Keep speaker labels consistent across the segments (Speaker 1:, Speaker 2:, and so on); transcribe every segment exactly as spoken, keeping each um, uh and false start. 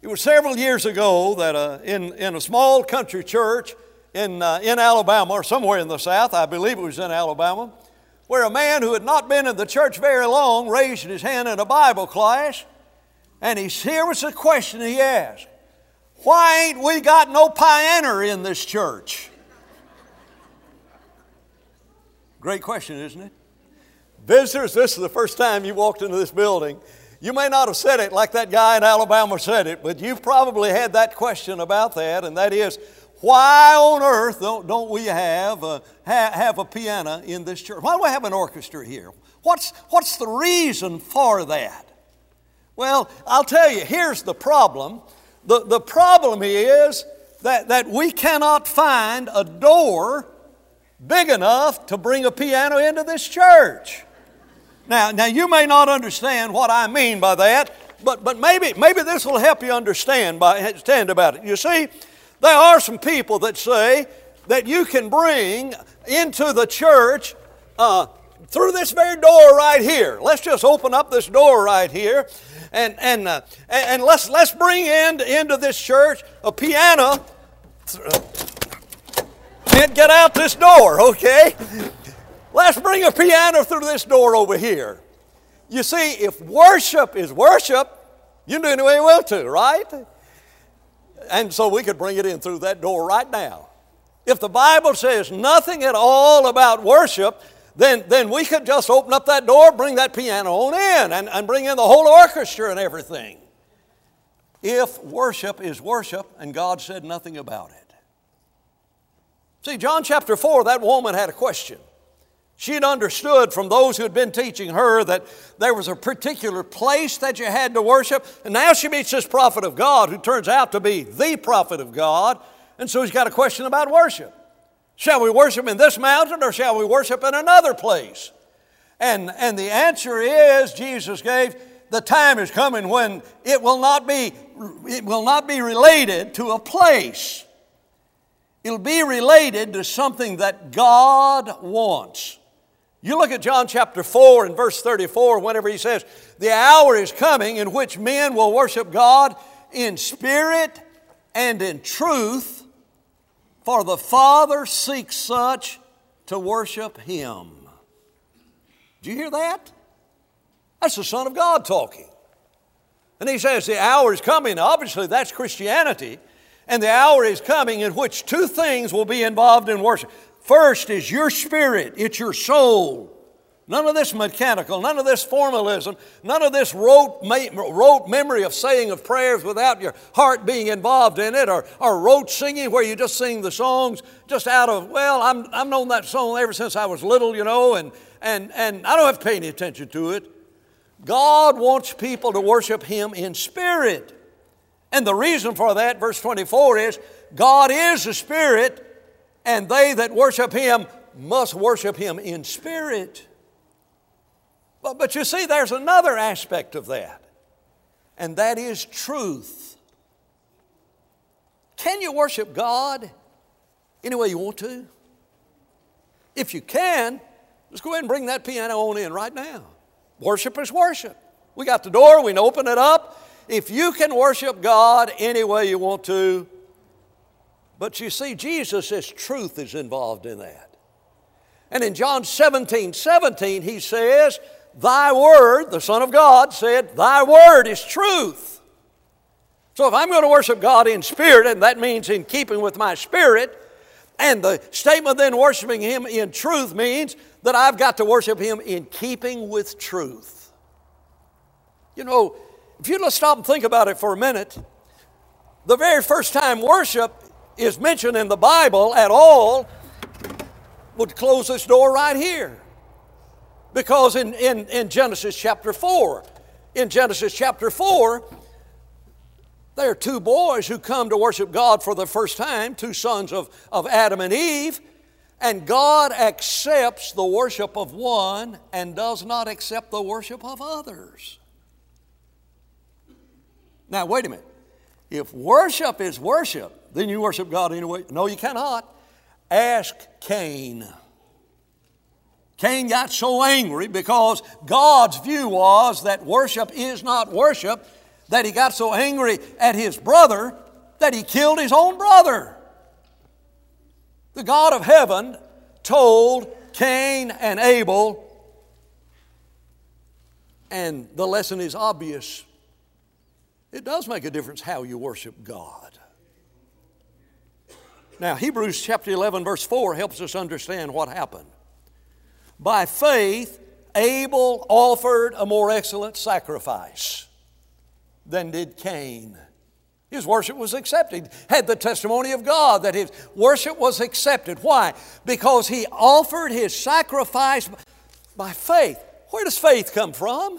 Speaker 1: It was several years ago that uh, in, in a small country church in, uh, in Alabama, or somewhere in the South, I believe it was in Alabama, where a man who had not been in the church very long raised his hand in a Bible class, and he, here was the question he asked: why ain't we got no piano in this church? Great question, isn't it? Visitors, this is the first time you walked into this building. You may not have said it like that guy in Alabama said it, but you've probably had that question about that, and that is, why on earth don't, don't we have a, ha, have a piano in this church? Why do we have an orchestra here? What's, what's the reason for that? Well, I'll tell you, here's the problem. The, the problem is that, that we cannot find a door big enough to bring a piano into this church. Now, now you may not understand what I mean by that, but, but maybe, maybe this will help you understand, by, understand about it. You see, there are some people that say that you can bring into the church uh, through this very door right here. Let's just open up this door right here, and and uh, and, and let's let's bring in into this church a piano. Can't get out this door, okay? Let's bring a piano through this door over here. You see, if worship is worship, you do any way you will to, right? And so we could bring it in through that door right now. If the Bible says nothing at all about worship, then, then we could just open up that door, bring that piano on in, and, and bring in the whole orchestra and everything. If worship is worship, and God said nothing about it. See, John chapter four, that woman had a question. She had understood from those who had been teaching her that there was a particular place that you had to worship. And now she meets this prophet of God who turns out to be the prophet of God. And so he's got a question about worship. Shall we worship in this mountain or shall we worship in another place? And, and the answer is, Jesus gave, the time is coming when it will not be, it will not be related to a place. It'll be related to something that God wants. You look at John chapter four and verse thirty-four, whenever he says, the hour is coming in which men will worship God in spirit and in truth, for the Father seeks such to worship Him. Do you hear that? That's the Son of God talking. And he says the hour is coming. Obviously, that's Christianity. And the hour is coming in which two things will be involved in worship. First is your spirit, it's your soul. None of this mechanical, none of this formalism, none of this rote, rote memory of saying of prayers without your heart being involved in it, or, or rote singing where you just sing the songs just out of, well, I'm, I've known that song ever since I was little, you know, and, and, and I don't have to pay any attention to it. God wants people to worship Him in spirit. And the reason for that, verse twenty-four, is God is a spirit, and they that worship Him must worship Him in spirit. But, but you see, there's another aspect of that, and that is truth. Can you worship God any way you want to? If you can, let's go ahead and bring that piano on in right now. Worship is worship. We got the door, we can open it up. If you can worship God any way you want to, but you see, Jesus says truth is involved in that. And in John seventeen seventeen, He says, thy word, the Son of God said, thy word is truth. So if I'm going to worship God in spirit, and that means in keeping with my spirit, and the statement then worshiping Him in truth means that I've got to worship Him in keeping with truth. You know, if you just stop and think about it for a minute, the very first time worship is mentioned in the Bible at all would close this door right here. Because in, in, in Genesis chapter four, in Genesis chapter four, there are two boys who come to worship God for the first time, two sons of, of Adam and Eve, and God accepts the worship of one and does not accept the worship of others. Now, wait a minute. If worship is worship, then you worship God anyway. No, you cannot. Ask Cain. Cain got so angry because God's view was that worship is not worship, that he got so angry at his brother that he killed his own brother. The God of heaven told Cain and Abel, and the lesson is obvious. It does make a difference how you worship God. Now, Hebrews chapter eleven, verse four helps us understand what happened. By faith, Abel offered a more excellent sacrifice than did Cain. His worship was accepted. Had the testimony of God that his worship was accepted. Why? Because he offered his sacrifice by faith. Where does faith come from?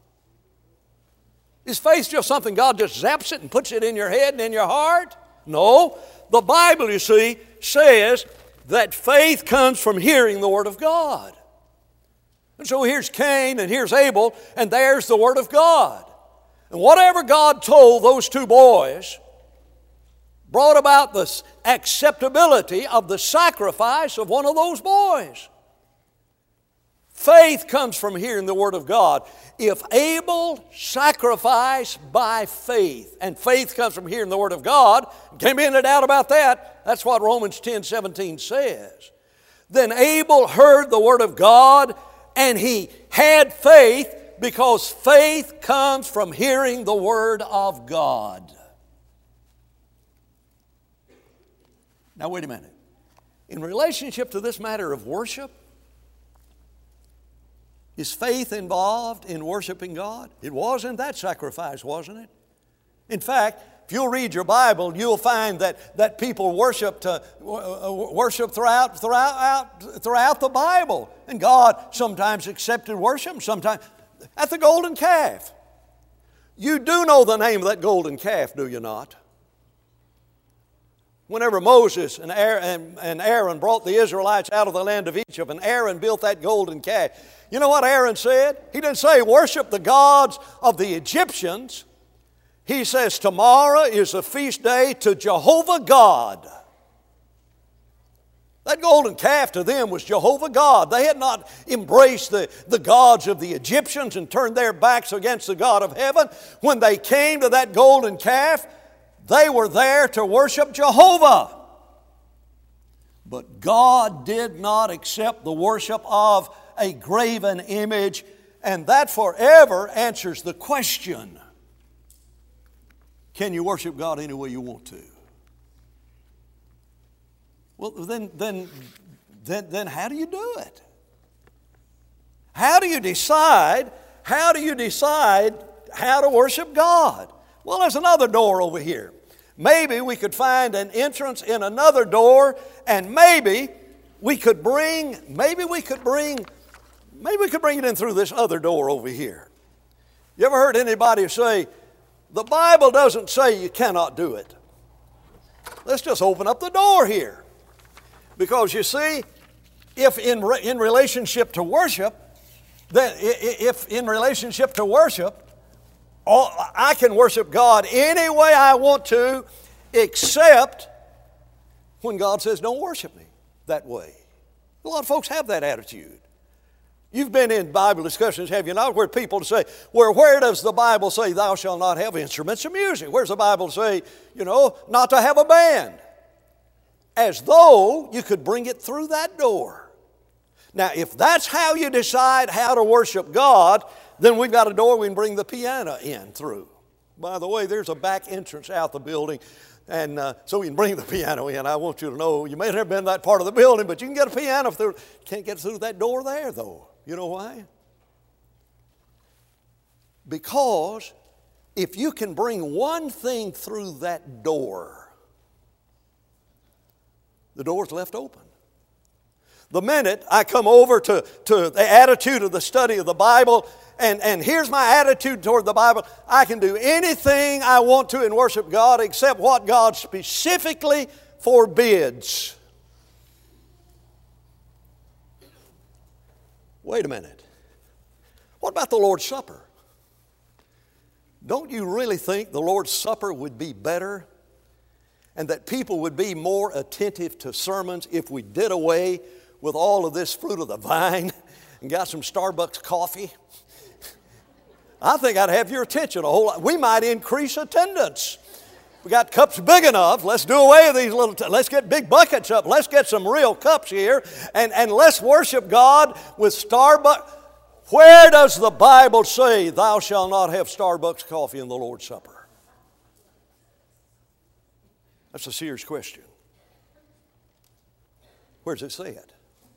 Speaker 1: Is faith just something God just zaps it and puts it in your head and in your heart? No. The Bible, you see, says that faith comes from hearing the Word of God. And so here's Cain and here's Abel, and there's the Word of God. And whatever God told those two boys brought about the acceptability of the sacrifice of one of those boys. Faith comes from hearing the Word of God. If Abel sacrificed by faith, and faith comes from hearing the Word of God, can't be any doubt about that. That's what Romans ten seventeen says. Then Abel heard the Word of God, and he had faith, because faith comes from hearing the Word of God. Now wait a minute. In relationship to this matter of worship, is faith involved in worshiping God? It was in that sacrifice, wasn't it? In fact, if you'll read your Bible, you'll find that, that people worshiped, uh, worship throughout, throughout, throughout the Bible. And God sometimes accepted worship, sometimes at the golden calf. You do know the name of that golden calf, do you not? Whenever Moses and Aaron brought the Israelites out of the land of Egypt, and Aaron built that golden calf, you know what Aaron said? He didn't say, worship the gods of the Egyptians. He says, tomorrow is a feast day to Jehovah God. That golden calf to them was Jehovah God. They had not embraced the, the gods of the Egyptians and turned their backs against the God of heaven. When they came to that golden calf, they were there to worship Jehovah. But God did not accept the worship of a graven image, and that forever answers the question, can you worship God any way you want to? Well, then, then, then, then how do you do it? How do you decide, how do you decide how to worship God? Well, there's another door over here. Maybe we could find an entrance in another door, and maybe we could bring, maybe we could bring, maybe we could bring it in through this other door over here. You ever heard anybody say, the Bible doesn't say you cannot do it? Let's just open up the door here. Because you see, if in, re- in relationship to worship, then if in relationship to worship, all, I can worship God any way I want to, except when God says, don't worship me that way. A lot of folks have that attitude. You've been in Bible discussions, have you not, where people say, where, where does the Bible say thou shalt not have instruments of music? Where's the Bible say, you know, not to have a band? As though you could bring it through that door. Now, if that's how you decide how to worship God, then we've got a door we can bring the piano in through. By the way, there's a back entrance out the building, and uh, so we can bring the piano in. I want you to know, you may have never been in that part of the building, but you can get a piano through. Can't get through that door there, though. You know why? Because if you can bring one thing through that door, the door's left open. The minute I come over to, to the attitude of the study of the Bible, and, and here's my attitude toward the Bible, I can do anything I want to in worship God except what God specifically forbids. Wait a minute. What about the Lord's Supper? Don't you really think the Lord's Supper would be better and that people would be more attentive to sermons if we did away with all of this fruit of the vine and got some Starbucks coffee? I think I'd have your attention a whole lot. We might increase attendance. We got cups big enough. Let's do away with these little, t- let's get big buckets up. Let's get some real cups here. And, and let's worship God with Starbucks. Where does the Bible say, thou shalt not have Starbucks coffee in the Lord's Supper? That's a serious question. Where does it say it?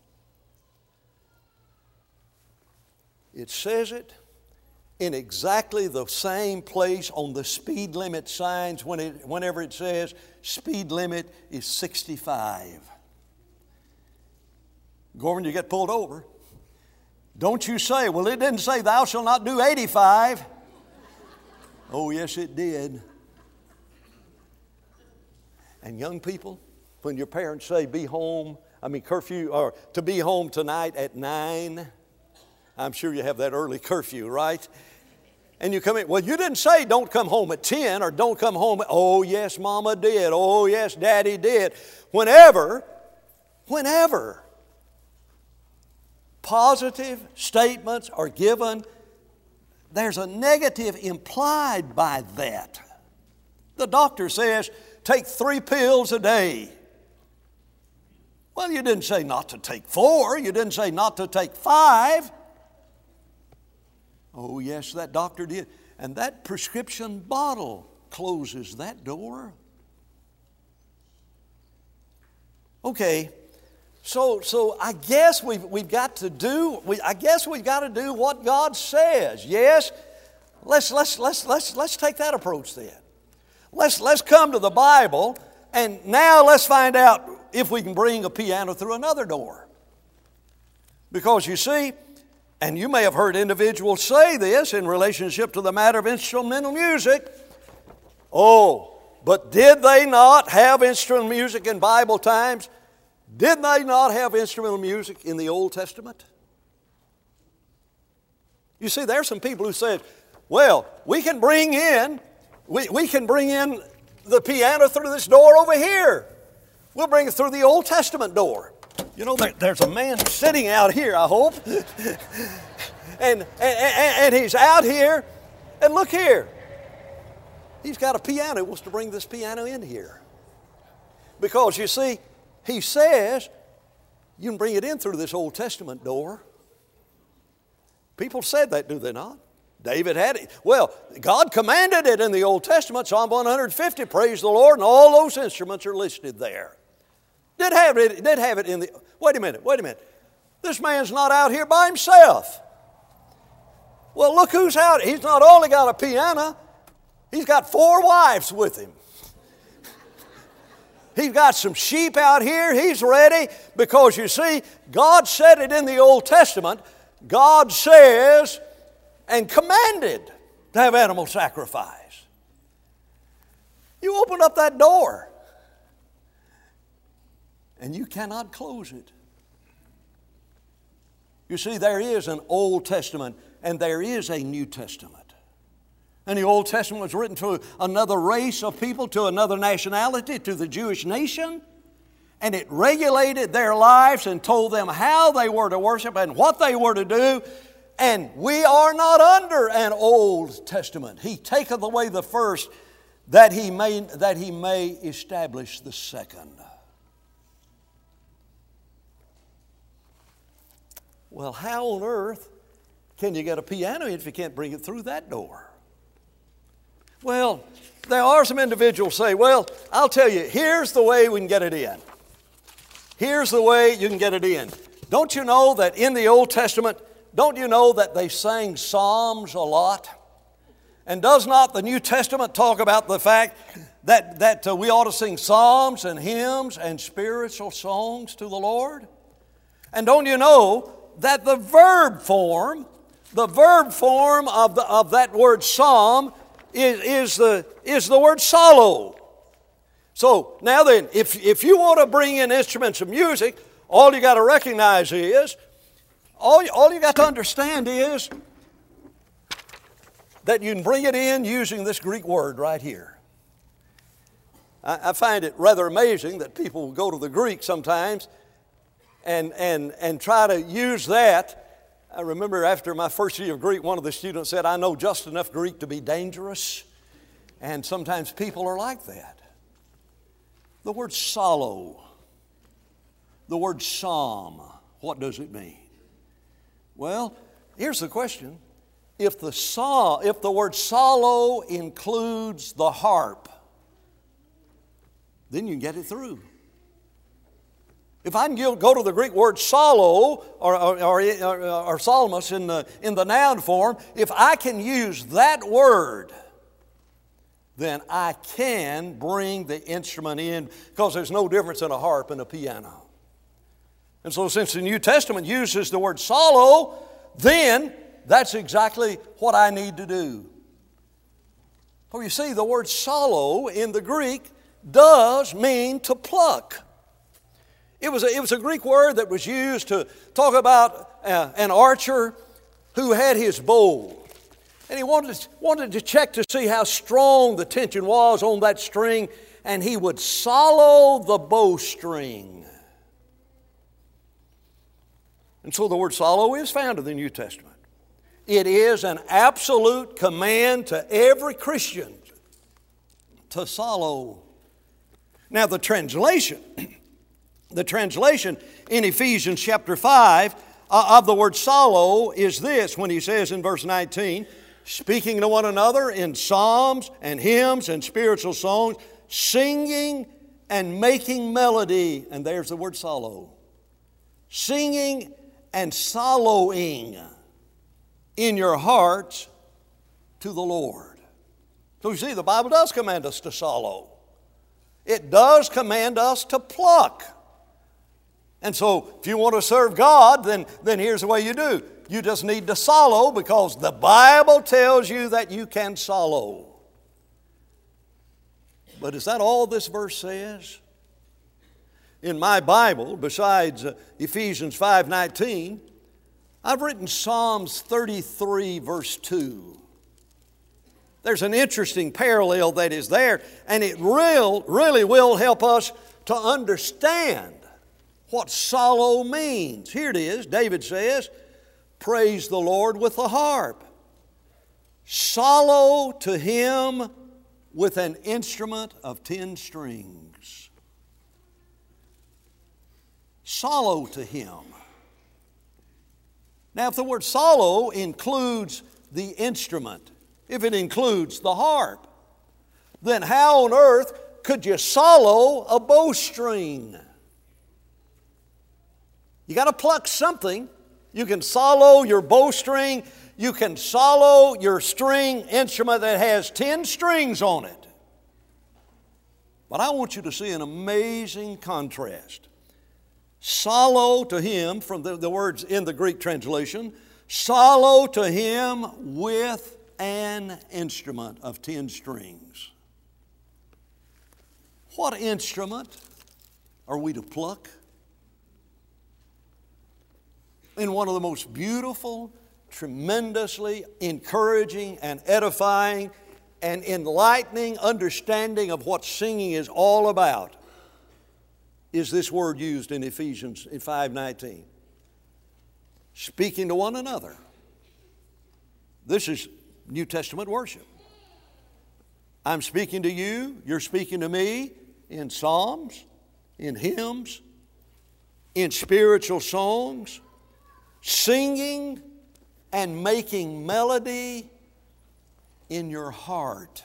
Speaker 1: It says it in exactly the same place on the speed limit signs when it, whenever it says speed limit is sixty-five. Gorman, you get pulled over. Don't you say, well, it didn't say thou shalt not do eighty-five. Oh, yes, it did. And young people, when your parents say be home, I mean curfew, or to be home tonight at nine, I'm sure you have that early curfew, right? And you come in, well, you didn't say don't come home at ten or don't come home. At, oh, yes, Mama did. Oh, yes, Daddy did. Whenever, whenever positive statements are given, there's a negative implied by that. The doctor says, take three pills a day. Well, you didn't say not to take four. You didn't say not to take five. Oh, yes, that doctor did. And that prescription bottle closes that door. Okay, so so I guess we've, we've got to do, we, I guess we've got to do what God says. Yes, let's, let's, let's, let's, let's take that approach then. Let's, let's come to the Bible, and now let's find out if we can bring a piano through another door. Because you see, and you may have heard individuals say this in relationship to the matter of instrumental music. Oh, but did they not have instrumental music in Bible times? Did they not have instrumental music in the Old Testament? You see, there are some people who said, well, we can bring in, we, we can bring in the piano through this door over here. We'll bring it through the Old Testament door. You know, there, there's a man sitting out here, I hope. and, and, and he's out here. And look here. He's got a piano. He wants to bring this piano in here. Because, you see, he says you can bring it in through this Old Testament door. People said that, do they not? David had it. Well, God commanded it in the Old Testament. Psalm one hundred fifty, praise the Lord, and all those instruments are listed there. Did have it, did have it in the, wait a minute, wait a minute. This man's not out here by himself. Well, look who's out. He's not only got a piano, he's got four wives with him. He's got some sheep out here. He's ready because, you see, God said it in the Old Testament. God says and commanded to have animal sacrifice. You open up that door, and you cannot close it. You see, there is an Old Testament and there is a New Testament. And the Old Testament was written to another race of people, to another nationality, to the Jewish nation. And it regulated their lives and told them how they were to worship and what they were to do. And we are not under an Old Testament. He taketh away the first that he may, that he may establish the second. Well, how on earth can you get a piano if you can't bring it through that door? Well, there are some individuals say, well, I'll tell you, here's the way we can get it in. Here's the way you can get it in. Don't you know that in the Old Testament, don't you know that they sang psalms a lot? And does not the New Testament talk about the fact that, that uh, we ought to sing psalms and hymns and spiritual songs to the Lord? And don't you know that the verb form, the verb form of, the, of that word psalm is, is, the, is the word psallo. So now then, if, if you want to bring in instruments of music, all you got to recognize is, all you, all you got to understand is that you can bring it in using this Greek word right here. I, I find it rather amazing that people go to the Greek sometimes and, and, and try to use that I remember after my first year of Greek, one of the students said, I know just enough Greek to be dangerous. And sometimes people are like that. The word psallo, the word psalm, what does it mean? Well, here's the question. If the psalm, if the word psallo includes the harp, then you can get it through. If I can go to the Greek word psallo or, or, or, or psalmos in the, in the noun form, if I can use that word, then I can bring the instrument in, because there's no difference in a harp and a piano. And so since the New Testament uses the word psallo, then that's exactly what I need to do. Well, you see, the word psallo in the Greek does mean to pluck. It was a, it was a Greek word that was used to talk about uh, an archer who had his bow. And he wanted, wanted to check to see how strong the tension was on that string, and he would psallo the bowstring. And so the word psallo is found in the New Testament. It is an absolute command to every Christian to psallo. Now the translation, the translation in Ephesians chapter five uh, of the word psallo is this, when he says in verse nineteen, speaking to one another in psalms and hymns and spiritual songs, singing and making melody. And there's the word psallo. Singing and psalloing in your hearts to the Lord. So you see, the Bible does command us to psallo. It does command us to pluck. And so if you want to serve God, then, then here's the way you do. You just need to psallo, because the Bible tells you that you can psallo. But is that all this verse says? In my Bible, besides uh, Ephesians five nineteen, I've written Psalms thirty-three verse two. There's an interesting parallel that is there, and it real, really will help us to understand what psallo means. Here it is. David says, praise the Lord with the harp. Psallo to Him with an instrument of ten strings. Psallo to Him. Now, if the word psallo includes the instrument, if it includes the harp, then how on earth could you psallo a bowstring? You got to pluck something. You can psallo your bowstring. You can psallo your string instrument that has ten strings on it. But I want you to see an amazing contrast. Psallo to Him, from the, the words in the Greek translation, psallo to Him with an instrument of ten strings. What instrument are we to pluck? In one of the most beautiful, tremendously encouraging and edifying and enlightening understanding of what singing is all about, is this word used in Ephesians five nineteen. Speaking to one another. This is New Testament worship. I'm speaking to you, you're speaking to me in psalms, in hymns, in spiritual songs, singing and making melody in your heart.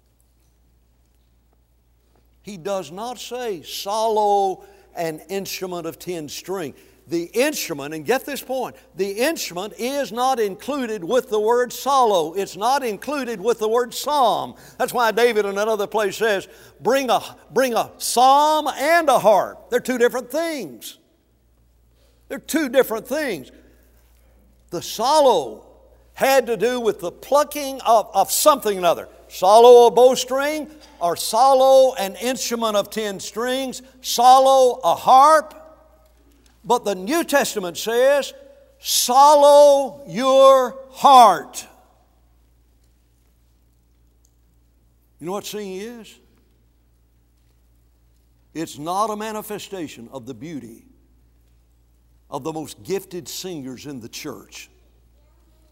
Speaker 1: He does not say psallo an instrument of ten string. The instrument, and get this point, the instrument is not included with the word psallo. It's not included with the word psalm. That's why David in another place says, bring a, bring a psalm and a harp. They're two different things. They're two different things. The psallo had to do with the plucking of, of something or another. Psallo a bowstring, or psallo an instrument of ten strings, psallo a harp. But the New Testament says, psallo your heart. You know what singing is? It's not a manifestation of the beauty of the most gifted singers in the church.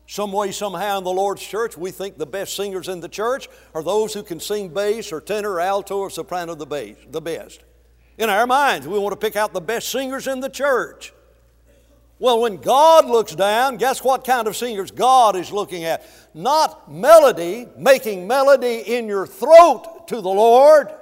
Speaker 1: Some way, somehow in the Lord's church, we think the best singers in the church are those who can sing bass or tenor or alto or soprano the bass, the best. In our minds, we want to pick out the best singers in the church. Well, when God looks down, guess what kind of singers God is looking at? Not melody, making melody in your throat to the Lord,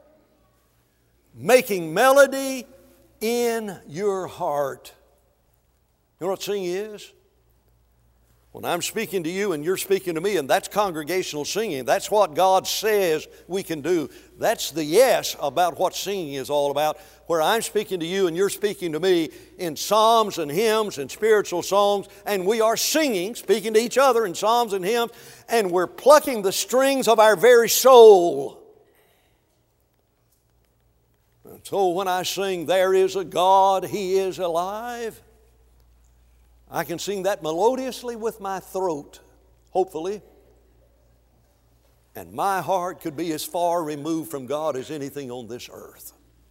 Speaker 1: making melody in your heart. You know what singing is? When I'm speaking to you and you're speaking to me, and that's congregational singing, that's what God says we can do. That's the yes about what singing is all about. Where I'm speaking to you and you're speaking to me in psalms and hymns and spiritual songs, and we are singing, speaking to each other in psalms and hymns, and we're plucking the strings of our very soul. And so when I sing, there is a God, He is alive, I can sing that melodiously with my throat, hopefully. And my heart could be as far removed from God as anything on this earth.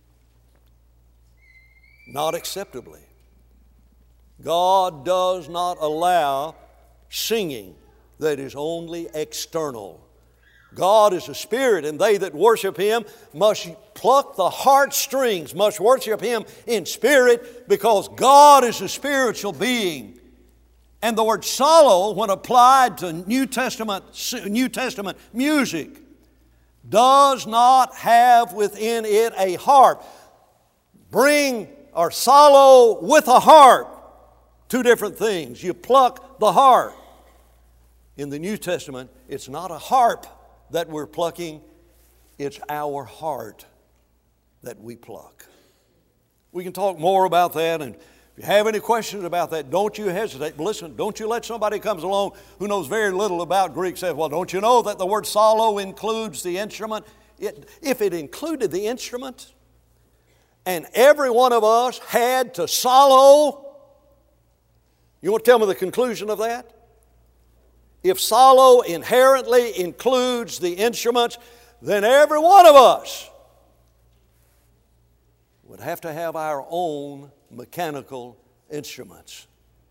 Speaker 1: Not acceptably. God does not allow singing that is only external. God is a spirit, and they that worship Him must pluck the heartstrings, must worship Him in spirit, because God is a spiritual being. And the word solo, when applied to New Testament, New Testament music, does not have within it a harp. Bring or solo with a harp, two different things. You pluck the harp. In the New Testament, it's not a harp that we're plucking, it's our heart that we pluck. We can talk more about that, and if you have any questions about that, don't you hesitate. But listen, don't you let somebody who comes along who knows very little about Greek say, well, don't you know that the word solo includes the instrument? It, if it included the instrument, and every one of us had to solo, you want to tell me the conclusion of that? If solo inherently includes the instruments, then every one of us would have to have our own mechanical instruments.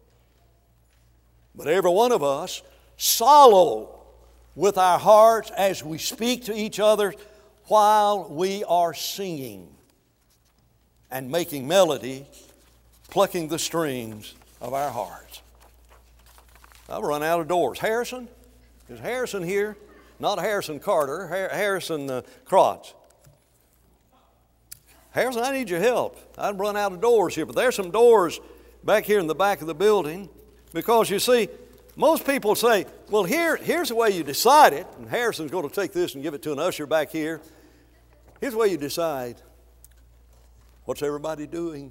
Speaker 1: But every one of us solo with our hearts as we speak to each other while we are singing and making melody, plucking the strings of our hearts. I've run out of doors. Harrison? Is Harrison here? Not Harrison Carter, Har- Harrison uh, Crotts. Harrison, I need your help. I've run out of doors here, but there's some doors back here in the back of the building, because you see, most people say, well, here, here's the way you decide it, and Harrison's going to take this and give it to an usher back here. Here's the way you decide. What's everybody doing?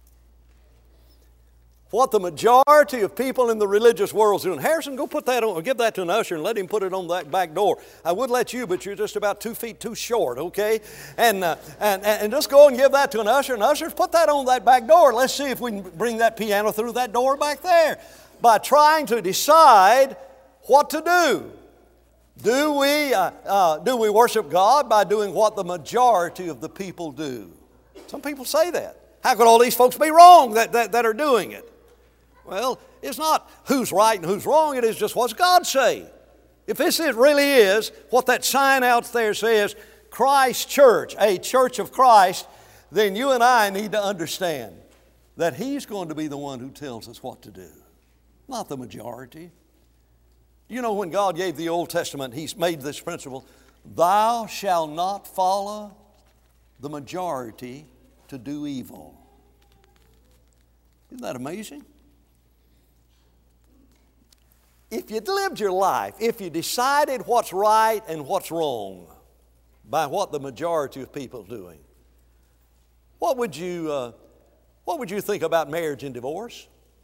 Speaker 1: What the majority of people in the religious world is doing. Harrison, go put that on, or give that to an usher and let him put it on that back door. I would let you, but you're just about two feet too short, okay? And, uh, and, and just go and give that to an usher, and ushers, put that on that back door. Let's see if we can bring that piano through that door back there. By trying to decide what to do. Do we, uh, uh, do we worship God by doing what the majority of the people do? Some people say that. How could all these folks be wrong that, that, that are doing it? Well, it's not who's right and who's wrong. It is just what's God say. If this is, really is what that sign out there says, Christ Church, a church of Christ, then you and I need to understand that He's going to be the one who tells us what to do, not the majority. You know, when God gave the Old Testament, He's made this principle, thou shalt not follow the majority to do evil. Isn't that amazing? If you'd lived your life, if you decided what's right and what's wrong by what the majority of people are doing, what would you, uh, what would you think about marriage and divorce?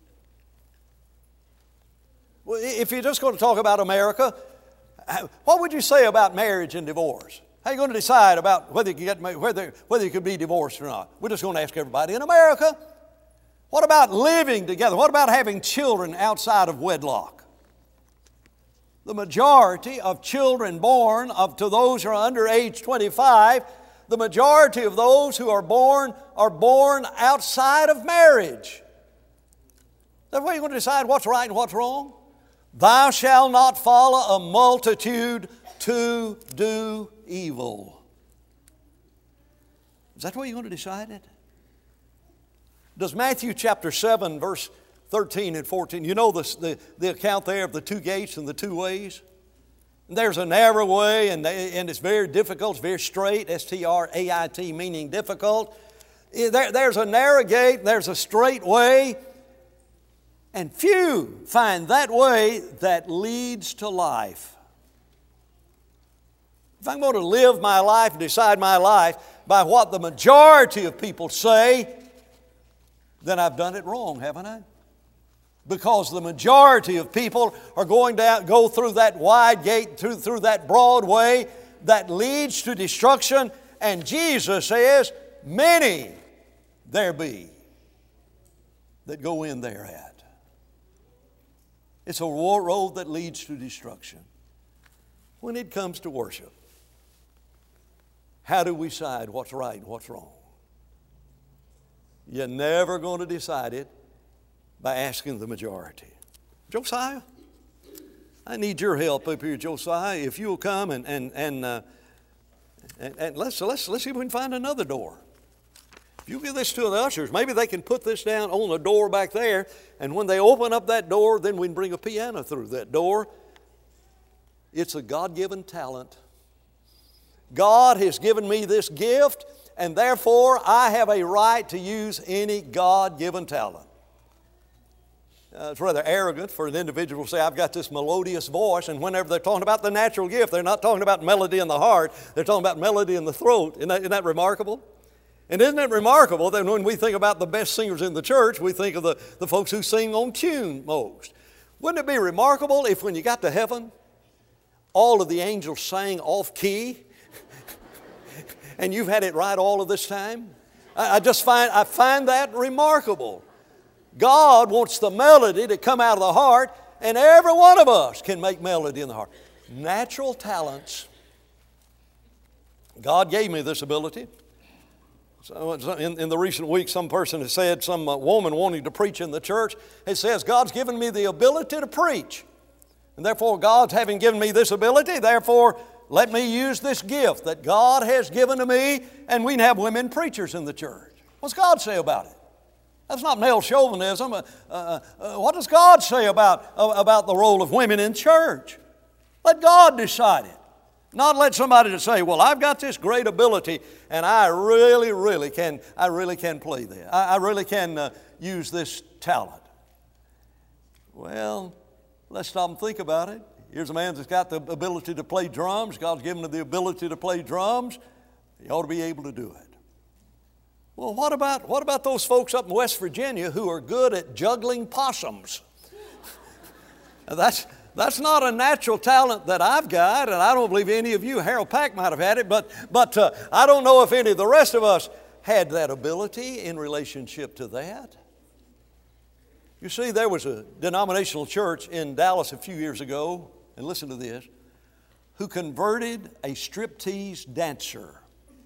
Speaker 1: Well, if you're just going to talk about America, what would you say about marriage and divorce? How are you going to decide about whether you, can get, whether, whether you could be divorced or not? We're just going to ask everybody in America. What about living together? What about having children outside of wedlock? The majority of children born of to those who are under age twenty-five, the majority of those who are born are born outside of marriage. That's why you're going to decide what's right and what's wrong? Thou shalt not follow a multitude to do evil. Is that the way you're going to decide it? Does Matthew chapter seven, verse thirteen and fourteen, you know the, the, the account there of the two gates and the two ways? There's a narrow way, and, they, and it's very difficult. It's very straight, S T R A I T, meaning difficult. There, there's a narrow gate, there's a straight way, and few find that way that leads to life. If I'm going to live my life and decide my life by what the majority of people say, then I've done it wrong, haven't I? Because the majority of people are going to go through that wide gate, through, through that broad way that leads to destruction. And Jesus says, many there be that go in thereat. It's a road that leads to destruction. When it comes to worship, how do we decide what's right and what's wrong? You're never going to decide it by asking the majority. Josiah, I need your help up here, Josiah. If you'll come and and and uh, and, and let's let's let's see if we can find another door. If you give this to the ushers, maybe they can put this down on the door back there, and when they open up that door, then we can bring a piano through that door. It's a God-given talent. God has given me this gift, and therefore I have a right to use any God-given talent. Uh, it's rather arrogant for an individual to say, I've got this melodious voice, and whenever they're talking about the natural gift, they're not talking about melody in the heart, they're talking about melody in the throat. Isn't that, isn't that remarkable? And isn't it remarkable that when we think about the best singers in the church, we think of the, the folks who sing on tune most? Wouldn't it be remarkable if when you got to heaven, all of the angels sang off key, and you've had it right all of this time? I, I just find, I find that remarkable. God wants the melody to come out of the heart, and every one of us can make melody in the heart. Natural talents. God gave me this ability. So in, in the recent week, some person has said, some uh, woman wanting to preach in the church, it says, God's given me the ability to preach. And therefore, God's having given me this ability, therefore, let me use this gift that God has given to me, and we can have women preachers in the church. What's God say about it? That's not male chauvinism. Uh, uh, uh, what does God say about, uh, about the role of women in church? Let God decide it. Not let somebody to say, well, I've got this great ability and I really, really can, I really can play this. I, I really can uh, use this talent. Well, let's stop and think about it. Here's a man that's got the ability to play drums. God's given him the ability to play drums. He ought to be able to do it. Well, what about, what about those folks up in West Virginia who are good at juggling possums? that's, that's not a natural talent that I've got, and I don't believe any of you, Harold Pack might have had it, but, but uh, I don't know if any of the rest of us had that ability in relationship to that. You see, there was a denominational church in Dallas a few years ago, and listen to this, who converted a striptease dancer.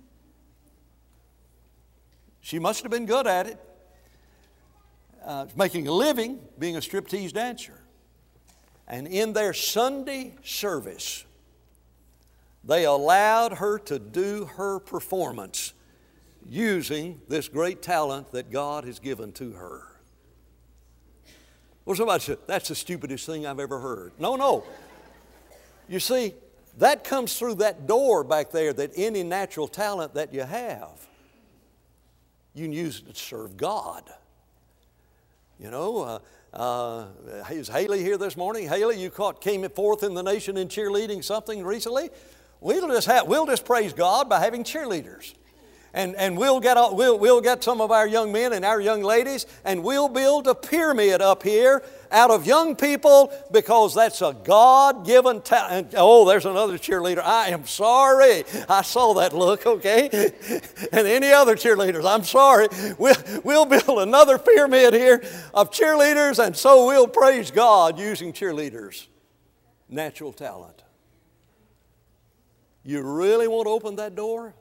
Speaker 1: She must have been good at it, uh, making a living being a striptease dancer. And in their Sunday service, they allowed her to do her performance using this great talent that God has given to her. Well, somebody said, that's the stupidest thing I've ever heard. No, no. You see, that comes through that door back there, that any natural talent that you have, you can use it to serve God. You know, uh, uh, is Haley here this morning? Haley, you caught, came forth in the nation in cheerleading something recently. We'll just have, we'll just praise God by having cheerleaders. And, and we'll, get, we'll, we'll get some of our young men and our young ladies, and we'll build a pyramid up here out of young people, because that's a God-given talent. Oh, there's another cheerleader. I am sorry. I saw that look, okay? And any other cheerleaders, I'm sorry. We'll, we'll build another pyramid here of cheerleaders, and so we'll praise God using cheerleaders. Natural talent. You really want to open that door?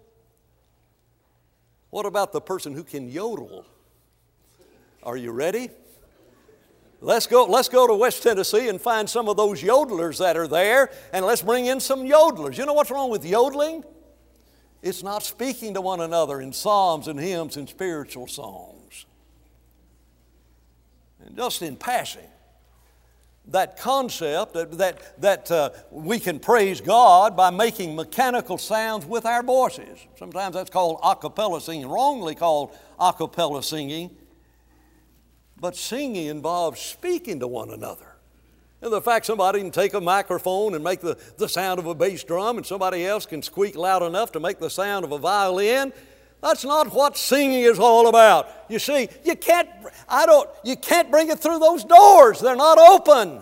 Speaker 1: What about the person who can yodel? Are you ready? Let's go, let's go to West Tennessee and find some of those yodelers that are there, and let's bring in some yodelers. You know what's wrong with yodeling? It's not speaking to one another in psalms and hymns and spiritual songs. And just in passing, that concept that, that, that uh, we can praise God by making mechanical sounds with our voices. Sometimes that's called a cappella singing, wrongly called a cappella singing. But singing involves speaking to one another. And the fact somebody can take a microphone and make the, the sound of a bass drum, and somebody else can squeak loud enough to make the sound of a violin, that's not what singing is all about. You see, you can't, I don't, you can't bring it through those doors. They're not open.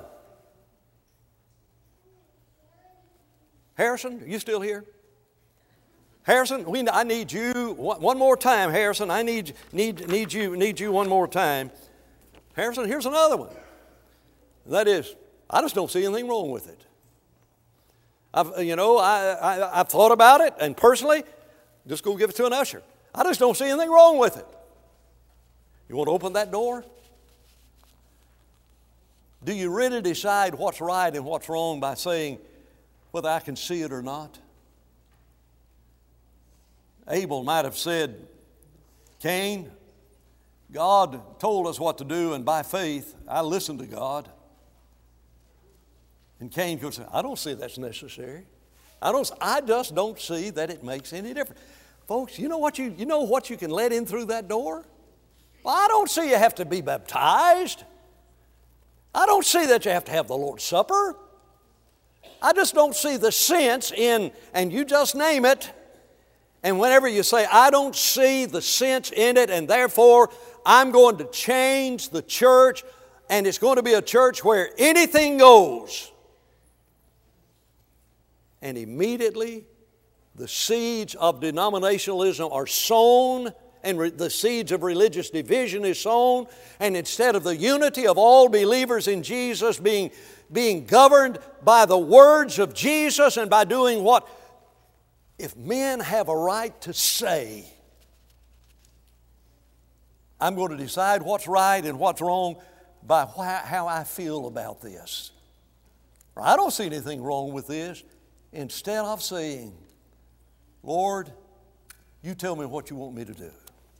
Speaker 1: Harrison, are you still here? Harrison, we, I need you one, one more time, Harrison. I need, need, need, you, need you one more time. Harrison, here's another one. That is, I just don't see anything wrong with it. I've, you know, I, I, I've thought about it, and personally, just go give it to an usher. I just don't see anything wrong with it. You want to open that door? Do you really decide what's right and what's wrong by saying whether I can see it or not? Abel might have said, Cain, God told us what to do, and by faith, I listened to God. And Cain could say, I don't see that's necessary. I don't. I just don't see that it makes any difference. Folks, you know what you, you know what you can let in through that door? Well, I don't see you have to be baptized. I don't see that you have to have the Lord's Supper. I just don't see the sense in, and you just name it, and whenever you say, I don't see the sense in it, and therefore I'm going to change the church, and it's going to be a church where anything goes. And immediately the seeds of denominationalism are sown, and re- the seeds of religious division is sown, and instead of the unity of all believers in Jesus being, being governed by the words of Jesus and by doing what? If men have a right to say, I'm going to decide what's right and what's wrong by wh- how I feel about this. I don't see anything wrong with this. Instead of saying, Lord, you tell me what you want me to do.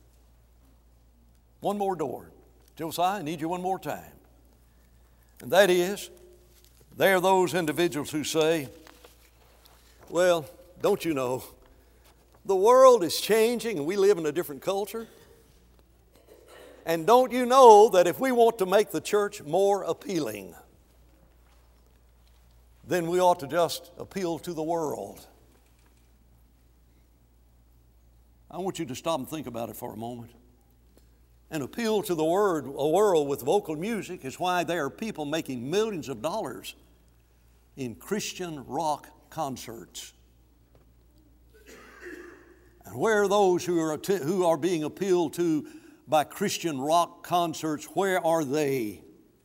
Speaker 1: One more door. Josiah, I need you one more time. And that is, there are those individuals who say, well, don't you know, the world is changing and we live in a different culture. And don't you know that if we want to make the church more appealing, then we ought to just appeal to the world. I want you to stop and think about it for a moment. An appeal to the word, a world with vocal music is why there are people making millions of dollars in Christian rock concerts. And where are those who are, who are being appealed to by Christian rock concerts, where are they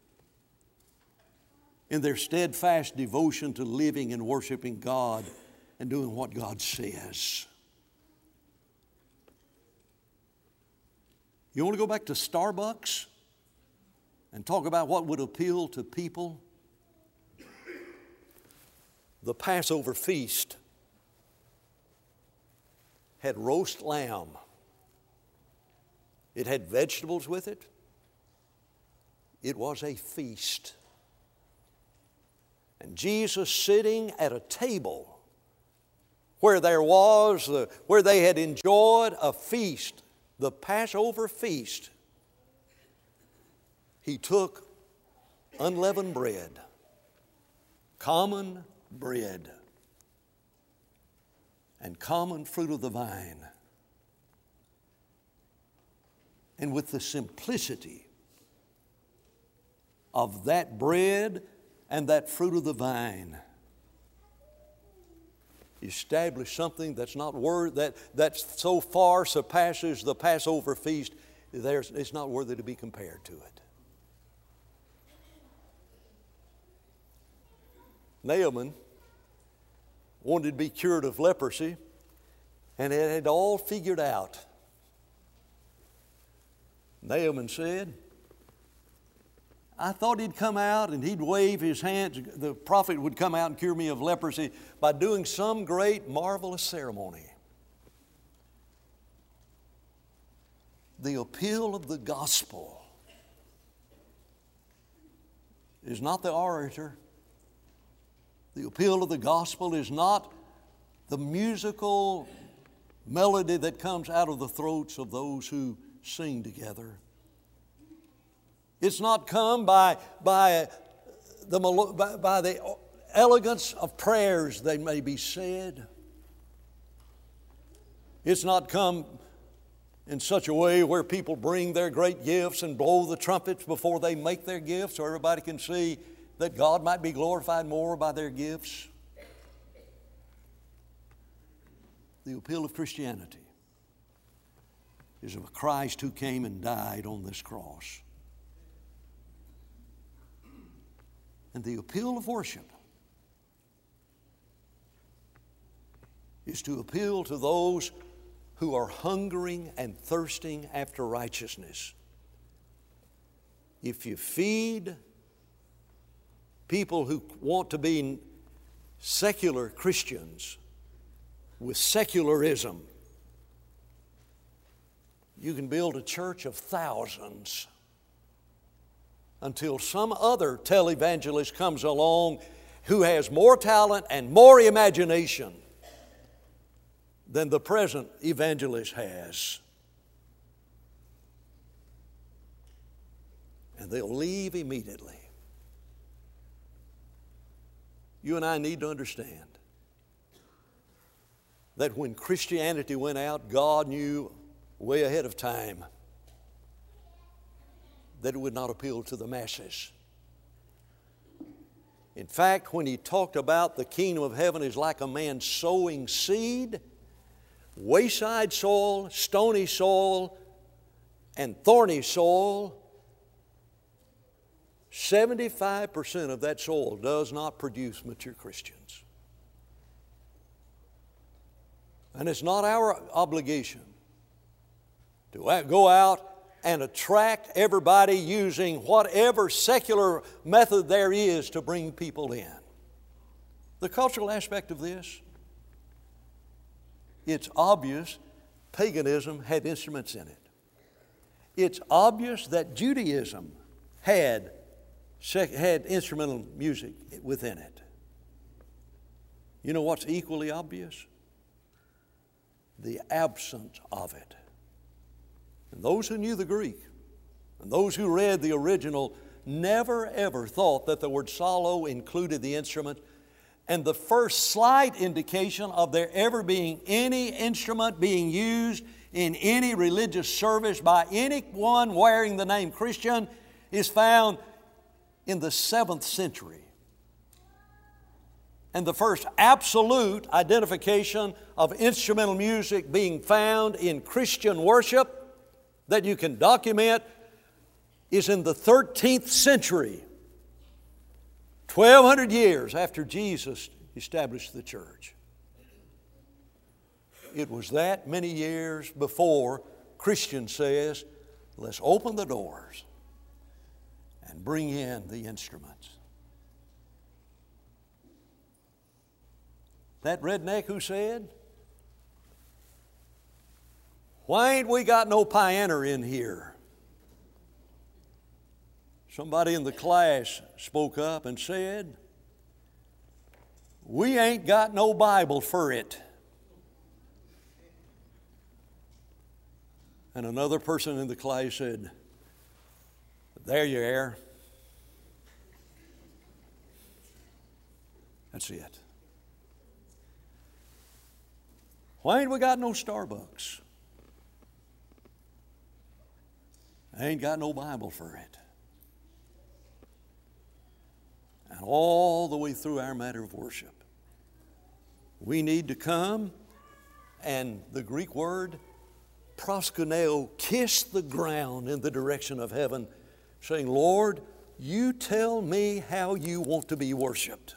Speaker 1: in their steadfast devotion to living and worshiping God and doing what God says? You want to go back to Starbucks and talk about what would appeal to people? The Passover feast had roast lamb. It had vegetables with it. It was a feast. And Jesus sitting at a table where there was, uh, where they had enjoyed a feast, the Passover feast, He took unleavened bread, common bread, and common fruit of the vine. And with the simplicity of that bread and that fruit of the vine, establish something that's not worth that that so far surpasses the Passover feast. There's, it's not worthy to be compared to it. Naaman wanted to be cured of leprosy, and it had all figured out. Naaman said, I thought he'd come out and he'd wave his hands. The prophet would come out and cure me of leprosy by doing some great, marvelous ceremony. The appeal of the gospel is not the orator. The appeal of the gospel is not the musical melody that comes out of the throats of those who sing together. It's not come by, by, the, by, by the elegance of prayers that may be said. It's not come in such a way where people bring their great gifts and blow the trumpets before they make their gifts so everybody can see that God might be glorified more by their gifts. The appeal of Christianity is of a Christ who came and died on this cross. And the appeal of worship is to appeal to those who are hungering and thirsting after righteousness. If you feed people who want to be secular Christians with secularism, you can build a church of thousands until some other televangelist comes along who has more talent and more imagination than the present evangelist has. And they'll leave immediately. You and I need to understand that when Christianity went out, God knew way ahead of time that it would not appeal to the masses. In fact, when he talked about the kingdom of heaven is like a man sowing seed, wayside soil, stony soil, and thorny soil, seventy-five percent of that soil does not produce mature Christians. And it's not our obligation to go out and attract everybody using whatever secular method there is to bring people in. The cultural aspect of this, it's obvious paganism had instruments in it. It's obvious that Judaism had, had instrumental music within it. You know what's equally obvious? The absence of it. And those who knew the Greek and those who read the original never ever thought that the word solo included the instrument. And the first slight indication of there ever being any instrument being used in any religious service by anyone wearing the name Christian is found in the seventh century. And the first absolute identification of instrumental music being found in Christian worship that you can document is in the thirteenth century, twelve hundred years after Jesus established the church. It was that many years before Christian says, let's open the doors and bring in the instruments. That redneck who said, why ain't we got no piano in here? Somebody in the class spoke up and said, we ain't got no Bible for it. And another person in the class said, there you are. That's it. Why ain't we got no Starbucks? I ain't got no Bible for it. And all the way through our matter of worship, we need to come and the Greek word proskuneo, kiss the ground in the direction of heaven, saying, Lord, you tell me how you want to be worshiped.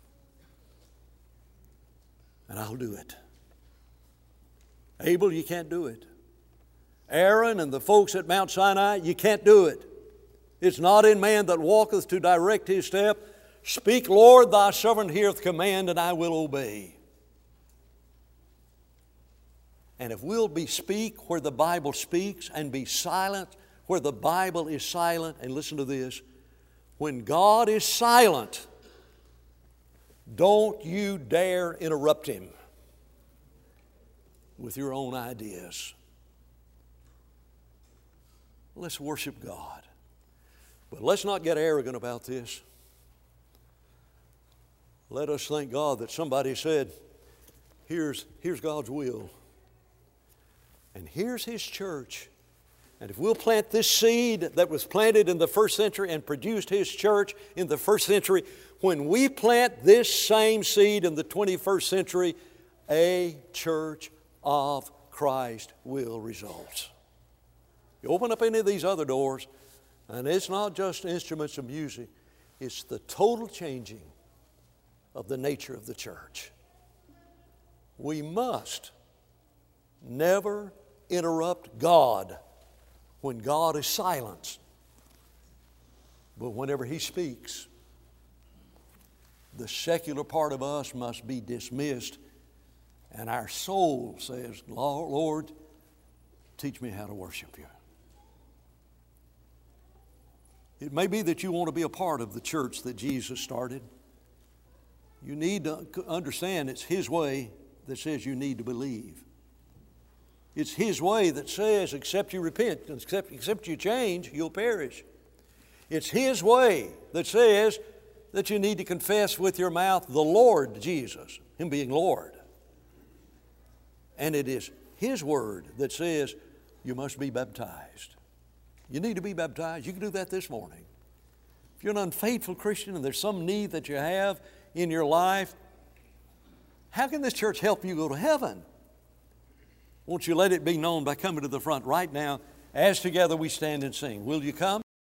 Speaker 1: And I'll do it. Abel, you can't do it. Aaron and the folks at Mount Sinai, you can't do it. It's not in man that walketh to direct his step. Speak, Lord, thy servant heareth command, and I will obey. And if we'll be speak where the Bible speaks and be silent where the Bible is silent, and listen to this, when God is silent, don't you dare interrupt Him with your own ideas. Let's worship God. But let's not get arrogant about this. Let us thank God that somebody said, here's, here's God's will. And here's His church. And if we'll plant this seed that was planted in the first century and produced His church in the first century, when we plant this same seed in the twenty-first century, a church of Christ will result. You open up any of these other doors, and it's not just instruments of music, it's the total changing of the nature of the church. We must never interrupt God when God is silenced. But whenever He speaks, the secular part of us must be dismissed, and our soul says, Lord, teach me how to worship You. It may be that you want to be a part of the church that Jesus started. You need to understand it's His way that says you need to believe. It's His way that says, except you repent, except, except you change, you'll perish. It's His way that says that you need to confess with your mouth the Lord Jesus, Him being Lord. And it is His word that says you must be baptized. You need to be baptized. You can do that this morning. If you're an unfaithful Christian and there's some need that you have in your life, how can this church help you go to heaven? Won't you let it be known by coming to the front right now as together we stand and sing? Will you come?